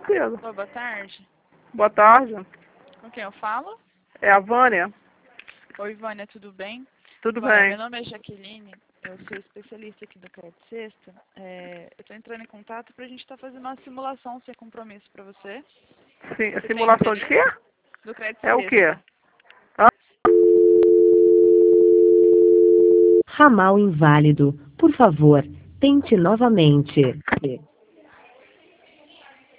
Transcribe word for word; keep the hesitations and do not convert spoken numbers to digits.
tranquilo. Oi, boa tarde. Boa tarde. Com quem eu falo? É a Vânia? Oi, Vânia, tudo bem? Tudo Vânia, bem. meu nome é Jaqueline, eu sou especialista aqui do Crédito Sexta. É, eu estou entrando em contato para a gente estar fazendo uma simulação sem compromisso para você. Sim, Você tem simulação de quê? interesse? Do Crédito É o Sexta. quê? Ramal inválido. Por favor, tente novamente.